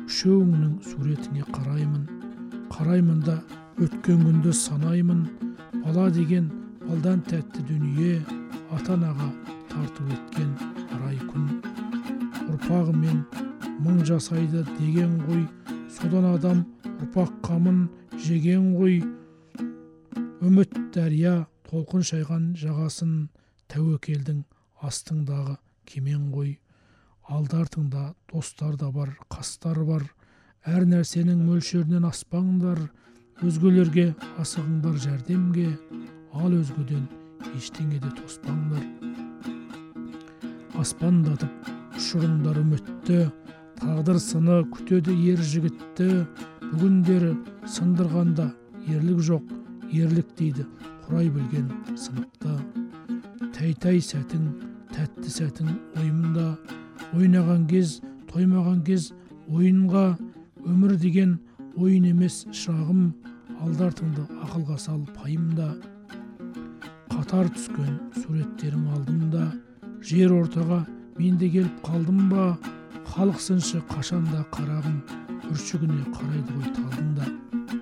үшеуіңнің суретіңе қараймын да өткен күнді санаймын. Бала деген балдан тәтті дүние, ата-анаға тарту еткен арай күн. Ұрпағымен мың жасайды деген ғой, содан адам ұрпақ қамын жеген ғой. Үміт дәрия толқын шайған жағасын, тәуекелдің астыңдағы кемен ғой. Алды-артыңда достар да бар, қастар бар. Әр нәрсенің мөлшерінен аспаңдар. Өзгелерге асығыңдар жәрдемге, ал өзгеден ештеңеде тоспаңдар. Аспандатып ұшырыңдар үмітті, тағдыр сыны күтеді ер жігітті. Бүгіндері сындырғанда ерлік жоқ, ерлік дейді құрай білген сыныпта. Тәй-тәй сәтің, тәтті сәтің ойымда, ойнаған кез, тоймаған кез ойынға. Өмір деген ойын емес шырағым, алды-артыңды ақылға сал пайымда. Қатар түскен суреттерің алдымда, жер ортаға мен де келіп қалдым ба? Халық сыншы қашанда қарағым, бүршігіне қарайды ғой талдыңда.